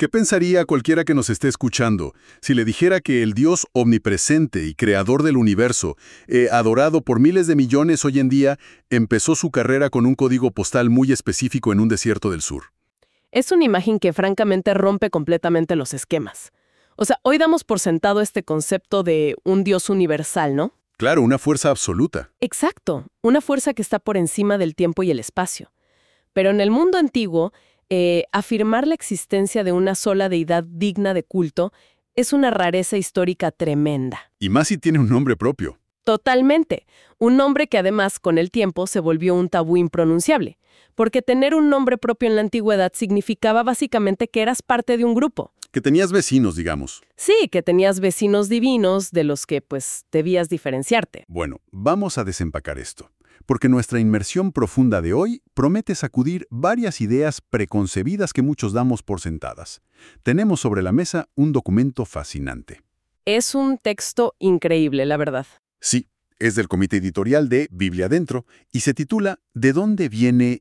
¿Qué pensaría cualquiera que nos esté escuchando si le dijera que el Dios omnipresente y creador del universo, adorado por miles de millones hoy en día, empezó su carrera con un código postal muy específico en un desierto del sur? Es una imagen que francamente rompe completamente los esquemas. O sea, hoy damos por sentado este concepto de un Dios universal, ¿no? Claro, una fuerza absoluta. Exacto, una fuerza que está por encima del tiempo y el espacio. Pero en el mundo antiguo, afirmar la existencia de una sola deidad digna de culto es una rareza histórica tremenda. Y más si tiene un nombre propio. Totalmente. Un nombre que además con el tiempo se volvió un tabú impronunciable, porque tener un nombre propio en la antigüedad significaba básicamente que eras parte de un grupo. Que tenías vecinos, digamos. Sí, que tenías vecinos divinos de los que, pues, debías diferenciarte. Bueno, vamos a desempacar esto, porque nuestra inmersión profunda de hoy promete sacudir varias ideas preconcebidas que muchos damos por sentadas. Tenemos sobre la mesa un documento fascinante. Es un texto increíble, la verdad. Sí, es del comité editorial de Biblia Dentro y se titula ¿De dónde viene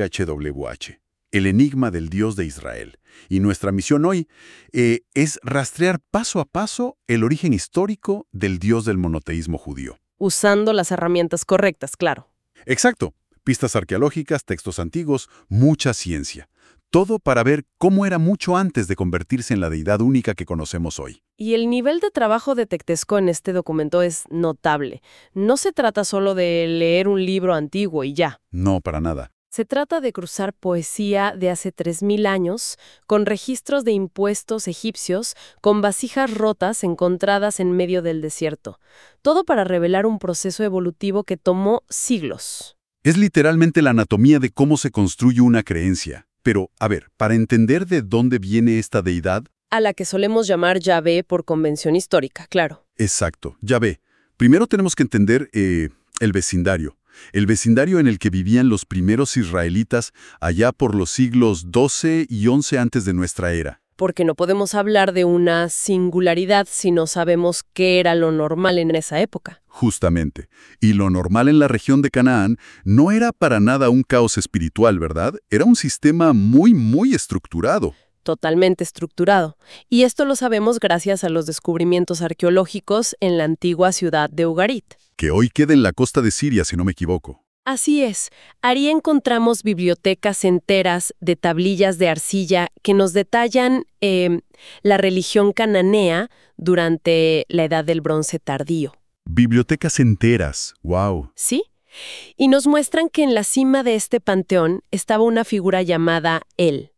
YHWH? El enigma del Dios de Israel. Y nuestra misión hoy es rastrear paso a paso el origen histórico del Dios del monoteísmo judío. Usando las herramientas correctas, claro. Exacto. Pistas arqueológicas, textos antiguos, mucha ciencia. Todo para ver cómo era mucho antes de convertirse en la deidad única que conocemos hoy. Y el nivel de trabajo de Tectesco en este documento es notable. No se trata solo de leer un libro antiguo y ya. No, para nada. Se trata de cruzar poesía de hace 3000 años, con registros de impuestos egipcios, con vasijas rotas encontradas en medio del desierto. Todo para revelar un proceso evolutivo que tomó siglos. Es literalmente la anatomía de cómo se construye una creencia. Pero, a ver, para entender de dónde viene esta deidad... A la que solemos llamar Yahvé por convención histórica, claro. Exacto, Yahvé. Primero tenemos que entender el vecindario. El vecindario en el que vivían los primeros israelitas allá por los siglos XII y XI antes de nuestra era. Porque no podemos hablar de una singularidad si no sabemos qué era lo normal en esa época. Justamente. Y lo normal en la región de Canaán no era para nada un caos espiritual, ¿verdad? Era un sistema muy estructurado. Totalmente estructurado. Y esto lo sabemos gracias a los descubrimientos arqueológicos en la antigua ciudad de Ugarit. Que hoy queda en la costa de Siria, si no me equivoco. Así es. Ahí encontramos bibliotecas enteras de tablillas de arcilla que nos detallan la religión cananea durante la Edad del Bronce tardío. Bibliotecas enteras, wow. ¿Sí? Y nos muestran que en la cima de este panteón estaba una figura llamada El.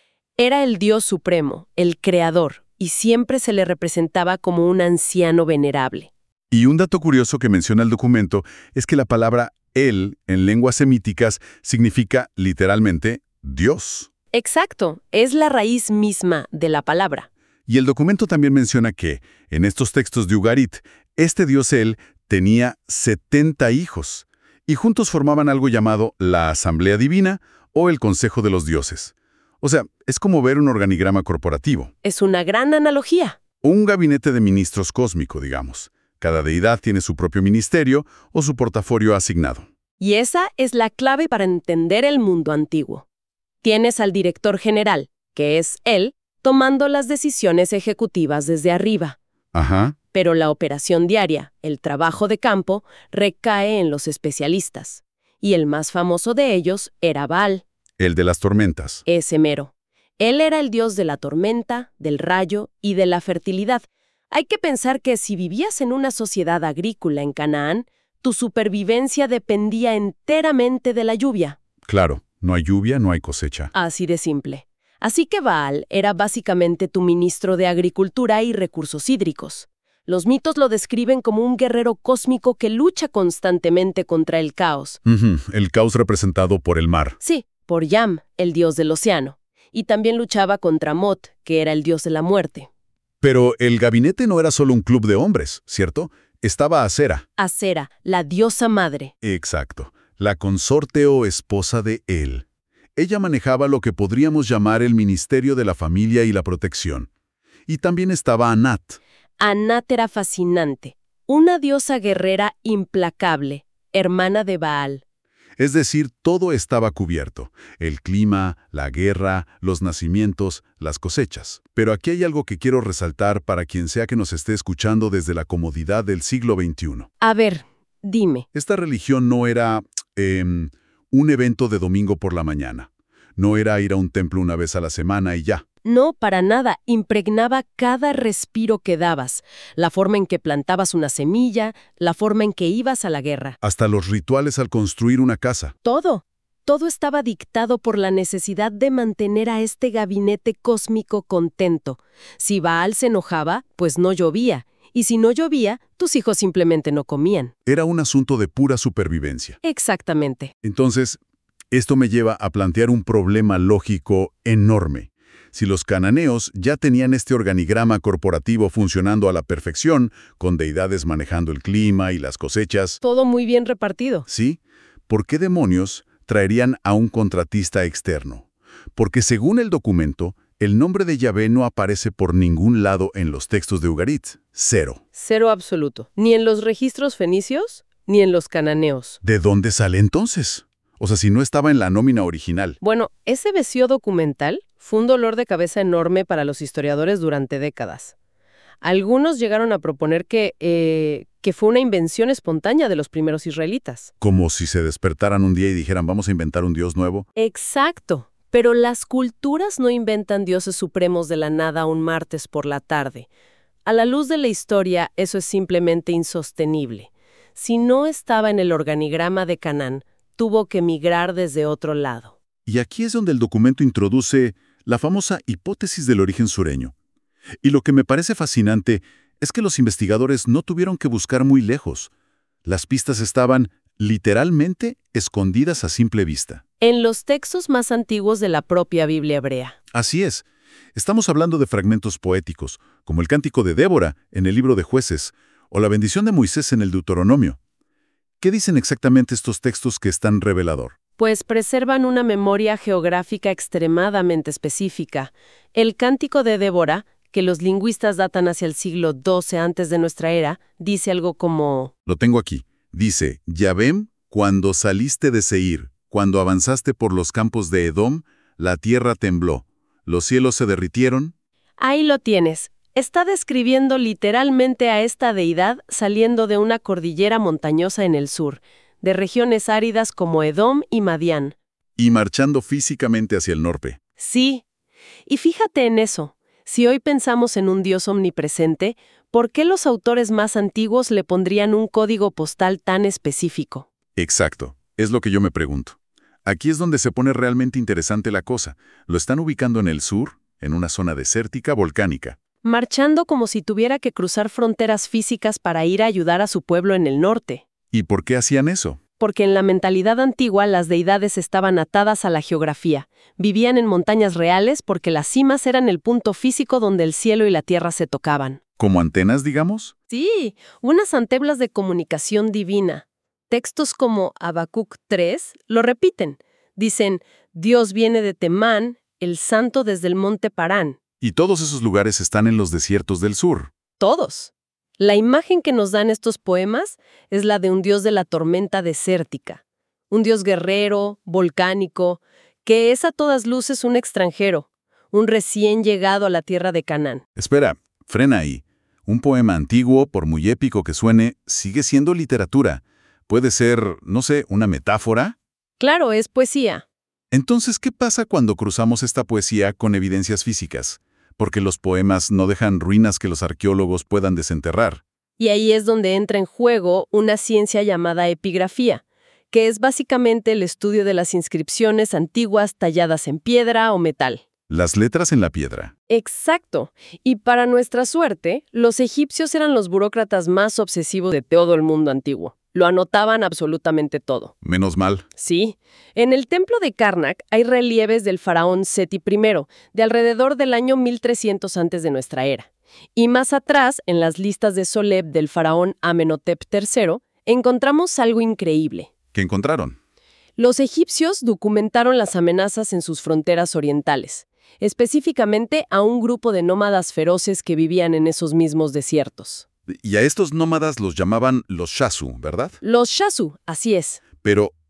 Era el Dios supremo, el creador, y siempre se le representaba como un anciano venerable. Y un dato curioso que menciona el documento es que la palabra él, en lenguas semíticas, significa literalmente Dios. Exacto, es la raíz misma de la palabra. Y el documento también menciona que, en estos textos de Ugarit, este Dios él tenía 70 hijos, y juntos formaban algo llamado la Asamblea Divina o el Consejo de los Dioses. O sea, es como ver un organigrama corporativo. Es una gran analogía. Un gabinete de ministros cósmico, digamos. Cada deidad tiene su propio ministerio o su portafolio asignado. Y esa es la clave para entender el mundo antiguo. Tienes al director general, que es él, tomando las decisiones ejecutivas desde arriba. Ajá. Pero la operación diaria, el trabajo de campo, recae en los especialistas. Y el más famoso de ellos era Baal. El de las tormentas. Ese mero. Él era el dios de la tormenta, del rayo y de la fertilidad. Hay que pensar que si vivías en una sociedad agrícola en Canaán, tu supervivencia dependía enteramente de la lluvia. Claro, no hay lluvia, no hay cosecha. Así de simple. Así que Baal era básicamente tu ministro de Agricultura y Recursos Hídricos. Los mitos lo describen como un guerrero cósmico que lucha constantemente contra el caos. El caos representado por el mar. Sí, por Yam, el dios del océano. Y también luchaba contra Mot, que era el dios de la muerte. Pero el gabinete no era solo un club de hombres, ¿cierto? Estaba Acera. Acera, la diosa madre. Exacto. La consorte o esposa de él. Ella manejaba lo que podríamos llamar el Ministerio de la Familia y la Protección. Y también estaba Anat. Anat era fascinante. Una diosa guerrera implacable, hermana de Baal. Es decir, todo estaba cubierto. El clima, la guerra, los nacimientos, las cosechas. Pero aquí hay algo que quiero resaltar para quien sea que nos esté escuchando desde la comodidad del siglo XXI. A ver, dime. Esta religión no era un evento de domingo por la mañana. No era ir a un templo una vez a la semana y ya. No, para nada. Impregnaba cada respiro que dabas, la forma en que plantabas una semilla, la forma en que ibas a la guerra. Hasta los rituales al construir una casa. Todo. Todo estaba dictado por la necesidad de mantener a este gabinete cósmico contento. Si Baal se enojaba, pues no llovía. Y si no llovía, tus hijos simplemente no comían. Era un asunto de pura supervivencia. Exactamente. Entonces, esto me lleva a plantear un problema lógico enorme. Si los cananeos ya tenían este organigrama corporativo funcionando a la perfección, con deidades manejando el clima y las cosechas, Todo muy bien repartido. ¿sí? ¿Por qué demonios traerían a un contratista externo? Porque según el documento, el nombre de Yahvé no aparece por ningún lado en los textos de Ugarit. Cero. Cero absoluto. Ni en los registros fenicios, ni en los cananeos. ¿De dónde sale entonces? O sea, si no estaba en la nómina original. Bueno, ese vacío documental fue un dolor de cabeza enorme para los historiadores durante décadas. Algunos llegaron a proponer que fue una invención espontánea de los primeros israelitas. Como si se despertaran un día y dijeran, vamos a inventar un dios nuevo. Exacto. Pero las culturas no inventan dioses supremos de la nada un martes por la tarde. A la luz de la historia, eso es simplemente insostenible. Si no estaba en el organigrama de Canaán, tuvo que migrar desde otro lado. Y aquí es donde el documento introduce la famosa hipótesis del origen sureño. Y lo que me parece fascinante es que los investigadores no tuvieron que buscar muy lejos. Las pistas estaban, literalmente, escondidas a simple vista. En los textos más antiguos de la propia Biblia hebrea. Así es. Estamos hablando de fragmentos poéticos, como el Cántico de Débora en el Libro de Jueces, o la bendición de Moisés en el Deuteronomio. ¿Qué dicen exactamente estos textos que están revelador? Pues preservan una memoria geográfica extremadamente específica. El Cántico de Débora, que los lingüistas datan hacia el siglo XII antes de nuestra era, dice algo como... Lo tengo aquí. Dice, Yahvé, cuando saliste de Seir, cuando avanzaste por los campos de Edom, la tierra tembló, los cielos se derritieron. Ahí lo tienes. Está describiendo literalmente a esta deidad saliendo de una cordillera montañosa en el sur, de regiones áridas como Edom y Madián. Y marchando físicamente hacia el norte. Sí. Y fíjate en eso. Si hoy pensamos en un Dios omnipresente, ¿por qué los autores más antiguos le pondrían un código postal tan específico? Exacto. Es lo que yo me pregunto. Aquí es donde se pone realmente interesante la cosa. Lo están ubicando en el sur, en una zona desértica volcánica. Marchando como si tuviera que cruzar fronteras físicas para ir a ayudar a su pueblo en el norte. ¿Y por qué hacían eso? Porque en la mentalidad antigua las deidades estaban atadas a la geografía. Vivían en montañas reales porque las cimas eran el punto físico donde el cielo y la tierra se tocaban. ¿Como antenas, digamos? Sí, unas antenas de comunicación divina. Textos como Habacuc 3 lo repiten. Dicen, Dios viene de Temán, el santo desde el monte Parán. Y todos esos lugares están en los desiertos del sur. Todos. La imagen que nos dan estos poemas es la de un dios de la tormenta desértica. Un dios guerrero, volcánico, que es a todas luces un extranjero, un recién llegado a la tierra de Canaán. Espera, frena ahí. Un poema antiguo, por muy épico que suene, sigue siendo literatura. Puede ser, no sé, una metáfora. Claro, es poesía. Entonces, ¿qué pasa cuando cruzamos esta poesía con evidencias físicas? Porque los poemas no dejan ruinas que los arqueólogos puedan desenterrar. Y ahí es donde entra en juego una ciencia llamada epigrafía, que es básicamente el estudio de las inscripciones antiguas talladas en piedra o metal. Las letras en la piedra. Exacto. Y para nuestra suerte, los egipcios eran los burócratas más obsesivos de todo el mundo antiguo. Lo anotaban absolutamente todo. Menos mal. Sí. En el templo de Karnak hay relieves del faraón Seti I, de alrededor del año 1300 antes de nuestra era. Y más atrás, en las listas de Soleb del faraón Amenhotep III, encontramos algo increíble. ¿Qué encontraron? Los egipcios documentaron las amenazas en sus fronteras orientales, específicamente a un grupo de nómadas feroces que vivían en esos mismos desiertos. Y a estos nómadas los llamaban los Shasu, ¿verdad? Los Shasu, así es. Pero,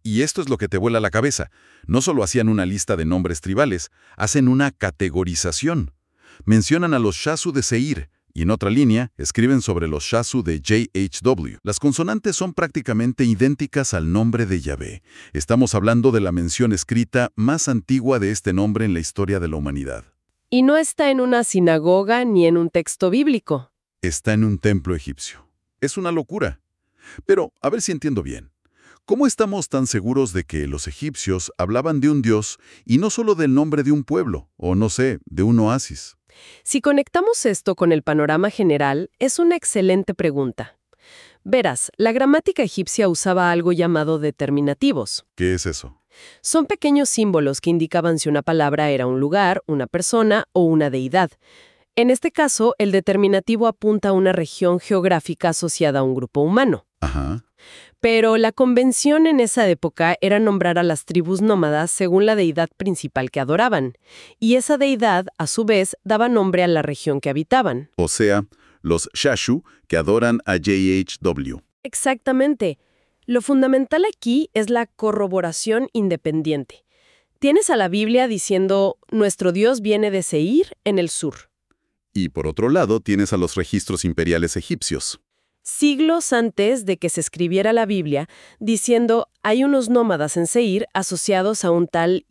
Y esto es lo que te vuela la cabeza. No solo hacían una lista de nombres tribales, hacen una categorización. Mencionan a los Shasu de Seir, y en otra línea, escriben sobre los Shasu de JHW. Las consonantes son prácticamente idénticas al nombre de Yahvé. Estamos hablando de la mención escrita más antigua de este nombre en la historia de la humanidad. Y no está en una sinagoga ni en un texto bíblico. Está en un templo egipcio. Es una locura. Pero, a ver si entiendo bien. ¿Cómo estamos tan seguros de que los egipcios hablaban de un dios y no solo del nombre de un pueblo, o no sé, de un oasis? Si conectamos esto con el panorama general, es una excelente pregunta. Verás, la gramática egipcia usaba algo llamado determinativos. ¿Qué es eso? Son pequeños símbolos que indicaban si una palabra era un lugar, una persona o una deidad. En este caso, el determinativo apunta a una región geográfica asociada a un grupo humano. Ajá. Pero la convención en esa época era nombrar a las tribus nómadas según la deidad principal que adoraban, y esa deidad, a su vez, daba nombre a la región que habitaban. O sea, los Shashu que adoran a JHW. Exactamente. Lo fundamental aquí es la corroboración independiente. Tienes a la Biblia diciendo, nuestro Dios viene de Seir en el sur. Y por otro lado tienes a los registros imperiales egipcios. Siglos antes de que se escribiera la Biblia, diciendo, hay unos nómadas en Seir asociados a un tal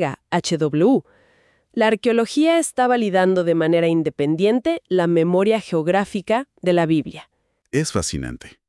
YHW. La arqueología está validando de manera independiente la memoria geográfica de la Biblia. Es fascinante.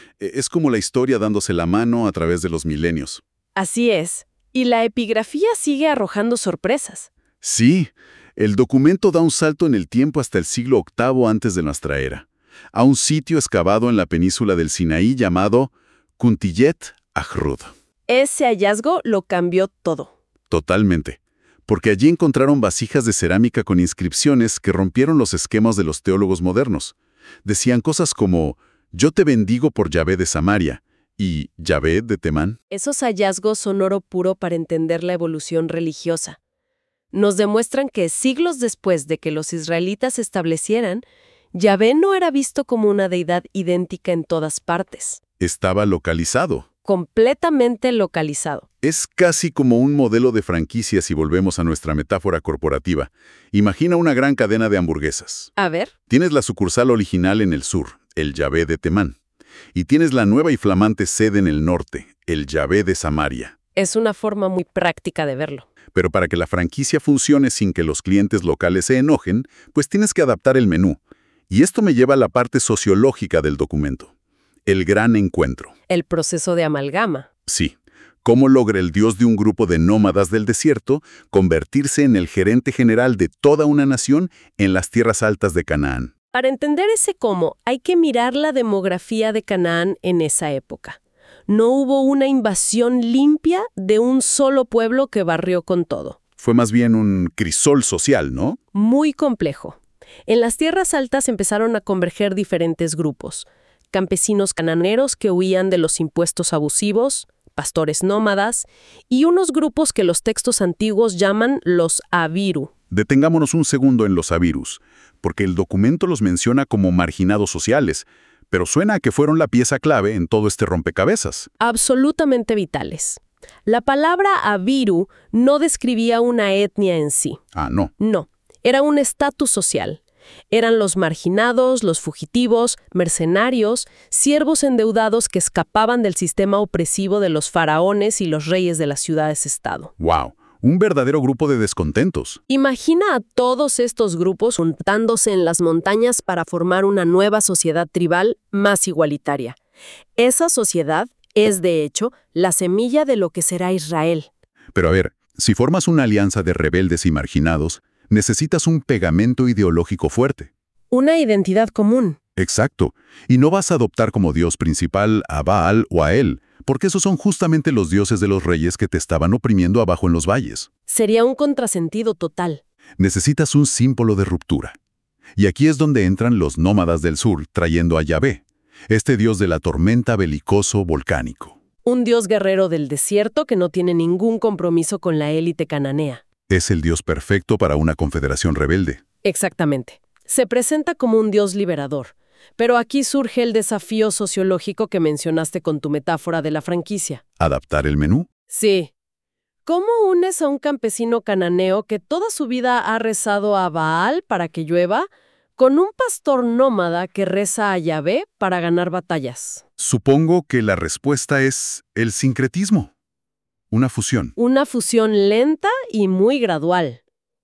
Es como la historia dándose la mano a través de los milenios. Así es. Y la epigrafía sigue arrojando sorpresas. Sí, el documento da un salto en el tiempo hasta el siglo VIII antes de nuestra era, a un sitio excavado en la península del Sinaí llamado Kuntillet Ajrud. Ese hallazgo lo cambió todo. Totalmente, porque allí encontraron vasijas de cerámica con inscripciones que rompieron los esquemas de los teólogos modernos. Decían cosas como, yo te bendigo por Yahvé de Samaria, y Yahvé de Temán. Esos hallazgos son oro puro para entender la evolución religiosa. Nos demuestran que siglos después de que los israelitas se establecieran, Yahvé no era visto como una deidad idéntica en todas partes. Estaba localizado. Completamente localizado. Es casi como un modelo de franquicia si volvemos a nuestra metáfora corporativa. Imagina una gran cadena de hamburguesas. A ver. Tienes la sucursal original en el sur, el Yahvé de Temán. Y tienes la nueva y flamante sede en el norte, el Yahvé de Samaria. Es una forma muy práctica de verlo. Pero para que la franquicia funcione sin que los clientes locales se enojen, pues tienes que adaptar el menú. Y esto me lleva a la parte sociológica del documento. El gran encuentro. El proceso de amalgama. Sí. ¿Cómo logra el Dios de un grupo de nómadas del desierto convertirse en el gerente general de toda una nación en las tierras altas de Canaán? Para entender ese cómo, hay que mirar la demografía de Canaán en esa época. No hubo una invasión limpia de un solo pueblo que barrió con todo. Fue más bien un crisol social, ¿no? Muy complejo. En las tierras altas empezaron a converger diferentes grupos. Campesinos cananeros que huían de los impuestos abusivos, pastores nómadas, y unos grupos que los textos antiguos llaman los Abiru. Detengámonos un segundo en los Abirus, porque el documento los menciona como marginados sociales, pero suena a que fueron la pieza clave en todo este rompecabezas. Absolutamente vitales. La palabra Abiru no describía una etnia en sí. Ah, no. No, era un estatus social. Eran los marginados, los fugitivos, mercenarios, siervos endeudados que escapaban del sistema opresivo de los faraones y los reyes de las ciudades-estado. ¡Wow! Un verdadero grupo de descontentos. Imagina a todos estos grupos juntándose en las montañas para formar una nueva sociedad tribal más igualitaria. Esa sociedad es, de hecho, la semilla de lo que será Israel. Pero a ver, si formas una alianza de rebeldes y marginados, necesitas un pegamento ideológico fuerte. Una identidad común. Exacto. Y no vas a adoptar como dios principal a Baal o a él, porque esos son justamente los dioses de los reyes que te estaban oprimiendo abajo en los valles. Sería un contrasentido total. Necesitas un símbolo de ruptura. Y aquí es donde entran los nómadas del sur trayendo a Yahvé, este dios de la tormenta belicoso volcánico. Un dios guerrero del desierto que no tiene ningún compromiso con la élite cananea. Es el dios perfecto para una confederación rebelde. Exactamente. Se presenta como un dios liberador. Pero aquí surge el desafío sociológico que mencionaste con tu metáfora de la franquicia. ¿Adaptar el menú? Sí. ¿Cómo unes a un campesino cananeo que toda su vida ha rezado a Baal para que llueva con un pastor nómada que reza a Yahvé para ganar batallas? Supongo que la respuesta es el sincretismo, una fusión. Una fusión lenta y muy gradual.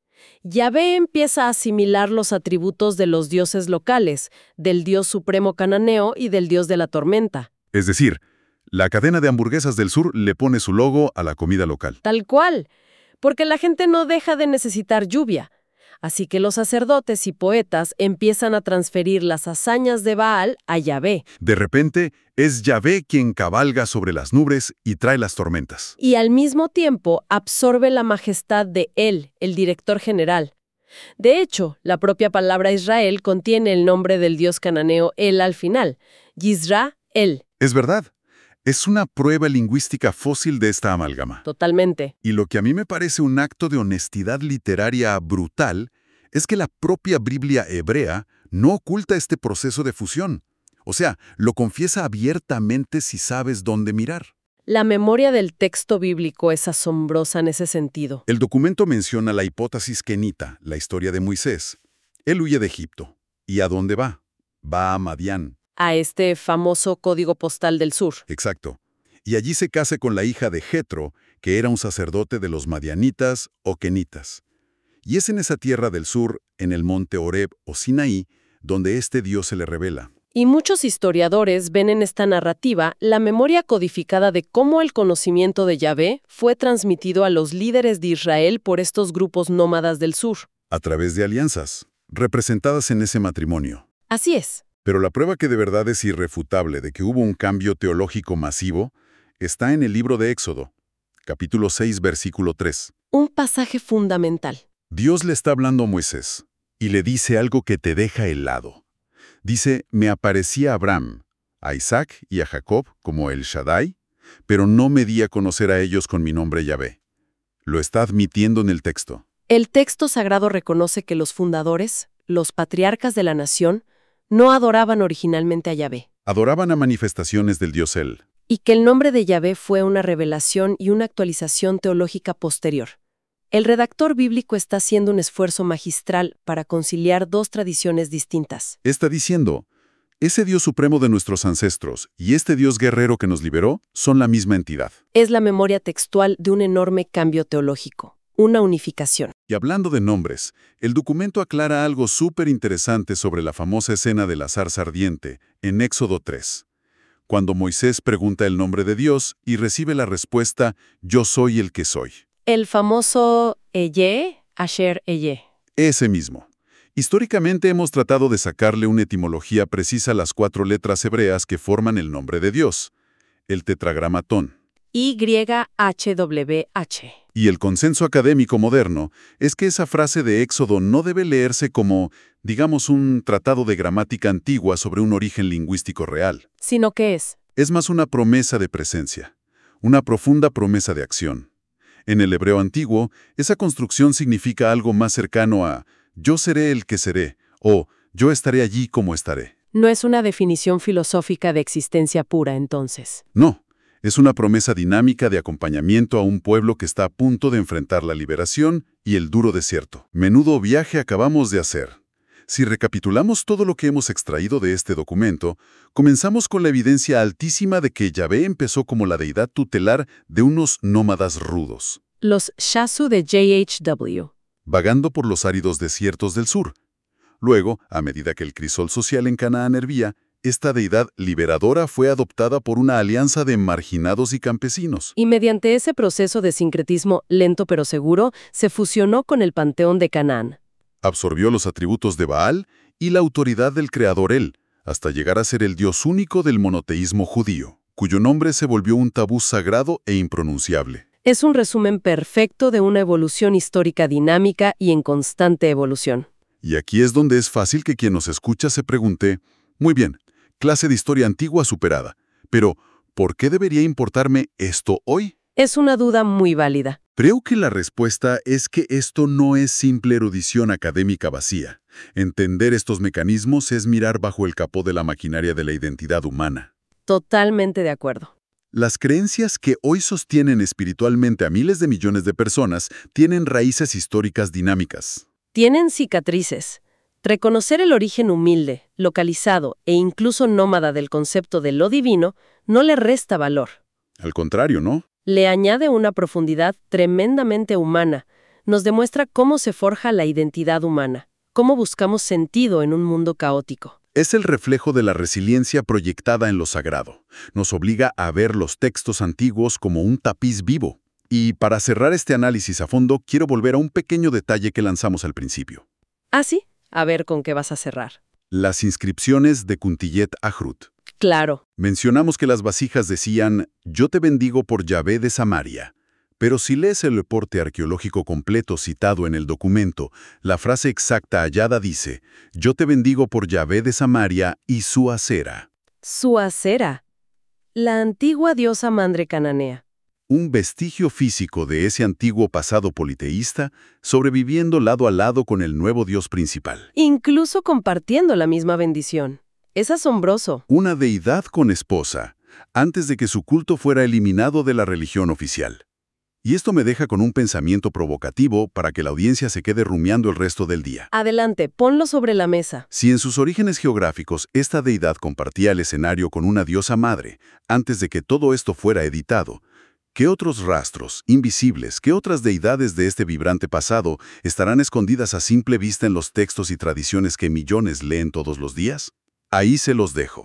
Yahvé empieza a asimilar los atributos de los dioses locales, del dios supremo cananeo y del dios de la tormenta. Es decir, la cadena de hamburguesas del sur le pone su logo a la comida local. Tal cual, porque la gente no deja de necesitar lluvia. Así que los sacerdotes y poetas empiezan a transferir las hazañas de Baal a Yahvé. De repente, es Yahvé quien cabalga sobre las nubes y trae las tormentas. Y al mismo tiempo absorbe la majestad de él, el director general. De hecho, la propia palabra Israel contiene el nombre del dios cananeo El al final, Yisra-El. Es verdad. Es una prueba lingüística fósil de esta amalgama. Totalmente. Y lo que a mí me parece un acto de honestidad literaria brutal es que la propia Biblia hebrea no oculta este proceso de fusión. O sea, lo confiesa abiertamente si sabes dónde mirar. La memoria del texto bíblico es asombrosa en ese sentido. El documento menciona la hipótesis kenita, la historia de Moisés. Él huye de Egipto. ¿Y a dónde va? Va a Madián. A este famoso código postal del sur. Exacto. Y allí se casa con la hija de Jetro, que era un sacerdote de los madianitas o kenitas. Y es en esa tierra del sur, en el monte Horeb o Sinaí, donde este Dios se le revela. Y muchos historiadores ven en esta narrativa la memoria codificada de cómo el conocimiento de Yahvé fue transmitido a los líderes de Israel por estos grupos nómadas del sur. A través de alianzas, representadas en ese matrimonio. Así es. Pero la prueba que de verdad es irrefutable de que hubo un cambio teológico masivo está en el libro de Éxodo, capítulo 6, versículo 3. Un pasaje fundamental. Dios le está hablando a Moisés y le dice algo que te deja helado. Dice, me aparecí a Abraham, a Isaac y a Jacob como el Shaddai, pero no me di a conocer a ellos con mi nombre Yahvé. Lo está admitiendo en el texto. El texto sagrado reconoce que los fundadores, los patriarcas de la nación, no adoraban originalmente a Yahvé. Adoraban a manifestaciones del Dios Él. Y que el nombre de Yahvé fue una revelación y una actualización teológica posterior. El redactor bíblico está haciendo un esfuerzo magistral para conciliar dos tradiciones distintas. Está diciendo, ese Dios supremo de nuestros ancestros y este Dios guerrero que nos liberó son la misma entidad. Es la memoria textual de un enorme cambio teológico, una unificación. Y hablando de nombres, el documento aclara algo súper interesante sobre la famosa escena de la zarza ardiente en Éxodo 3, cuando Moisés pregunta el nombre de Dios y recibe la respuesta, yo soy el que soy. El famoso Eye, Asher Eye. Ese mismo. Históricamente hemos tratado de sacarle una etimología precisa a las 4 letras hebreas que forman el nombre de Dios, el tetragramatón. YHWH. Y el consenso académico moderno es que esa frase de Éxodo no debe leerse como, digamos, un tratado de gramática antigua sobre un origen lingüístico real. Sino que Es más una promesa de presencia, una profunda promesa de acción. En el hebreo antiguo, esa construcción significa algo más cercano a yo seré el que seré, o yo estaré allí como estaré. no es una definición filosófica de existencia pura, entonces. No. Es una promesa dinámica de acompañamiento a un pueblo que está a punto de enfrentar la liberación y el duro desierto. Menudo viaje acabamos de hacer. Si recapitulamos todo lo que hemos extraído de este documento, comenzamos con la evidencia altísima de que Yahvé empezó como la deidad tutelar de unos nómadas rudos, Los Shasu de JHW. vagando por los áridos desiertos del sur. Luego, a medida que el crisol social en Canaán hervía, esta deidad liberadora fue adoptada por una alianza de marginados y campesinos. Y mediante ese proceso de sincretismo lento pero seguro, se fusionó con el panteón de Canaán. Absorbió los atributos de Baal y la autoridad del creador Él, hasta llegar a ser el Dios único del monoteísmo judío, cuyo nombre se volvió un tabú sagrado e impronunciable. Es un resumen perfecto de una evolución histórica dinámica y en constante evolución. Y aquí es donde es fácil que quien nos escucha se pregunte, muy bien, clase de historia antigua superada, pero ¿por qué debería importarme esto hoy? Es una duda muy válida. Creo que la respuesta es que esto no es simple erudición académica vacía. Entender estos mecanismos es mirar bajo el capó de la maquinaria de la identidad humana. Totalmente de acuerdo. Las creencias que hoy sostienen espiritualmente a miles de millones de personas tienen raíces históricas dinámicas. Tienen cicatrices. Reconocer el origen humilde, localizado e incluso nómada del concepto de lo divino no le resta valor. Al contrario, ¿no? Le añade una profundidad tremendamente humana. Nos demuestra cómo se forja la identidad humana, cómo buscamos sentido en un mundo caótico. Es el reflejo de la resiliencia proyectada en lo sagrado. Nos obliga a ver los textos antiguos como un tapiz vivo. Y para cerrar este análisis a fondo, quiero volver a un pequeño detalle que lanzamos al principio. ¿Ah, sí? A ver con qué vas a cerrar. Las inscripciones de Kuntillet Ahrut. Claro. Mencionamos que las vasijas decían, «Yo te bendigo por Yahvé de Samaria». Pero si lees el reporte arqueológico completo citado en el documento, la frase exacta hallada dice, «Yo te bendigo por Yahvé de Samaria y su acera». Su acera. La antigua diosa madre cananea. Un vestigio físico de ese antiguo pasado politeísta, sobreviviendo lado a lado con el nuevo dios principal. Incluso compartiendo la misma bendición. Es asombroso. Una deidad con esposa, antes de que su culto fuera eliminado de la religión oficial. Y esto me deja con un pensamiento provocativo para que la audiencia se quede rumiando el resto del día. Adelante, ponlo sobre la mesa. Si en sus orígenes geográficos esta deidad compartía el escenario con una diosa madre, antes de que todo esto fuera editado, ¿qué otros rastros, invisibles, qué otras deidades de este vibrante pasado estarán escondidas a simple vista en los textos y tradiciones que millones leen todos los días? Ahí se los dejo.